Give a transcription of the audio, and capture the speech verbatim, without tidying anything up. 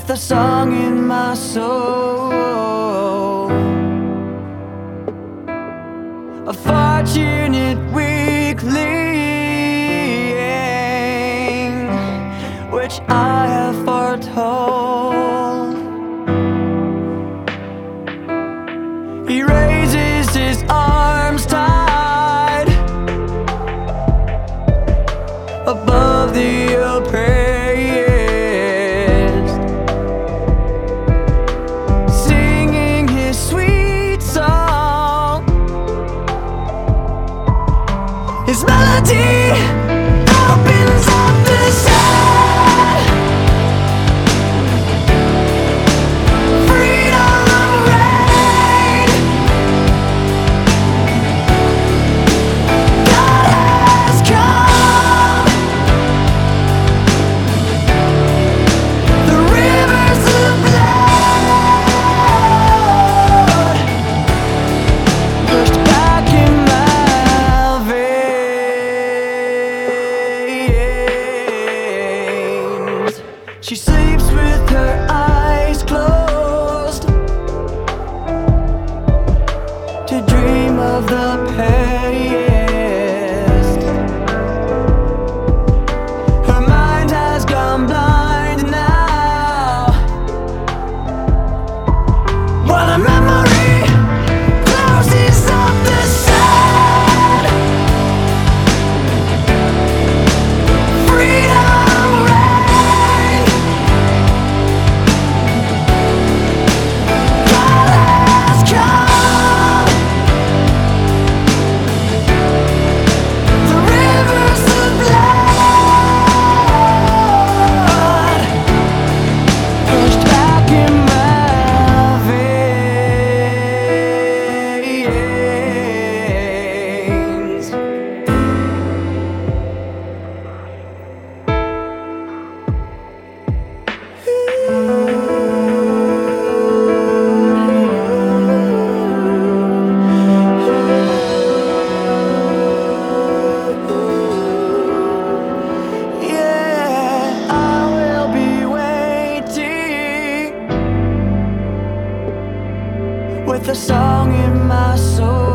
with a song in my soul. A fortunate weakling, which I have foretold. He raises his arms tight above the oppressed, singing his sweet song. His melody opens up the sun. Freedom reign. God has come. The rivers of blood pushed back in my veins. She sleeps with her eyes closed to dream of the past. Her mind has gone blind now, while a memory closes up the sun. Freedom reign. God has come. The rivers of blood pushed back in my veins. Yeah, I will be waiting with a song in my soul.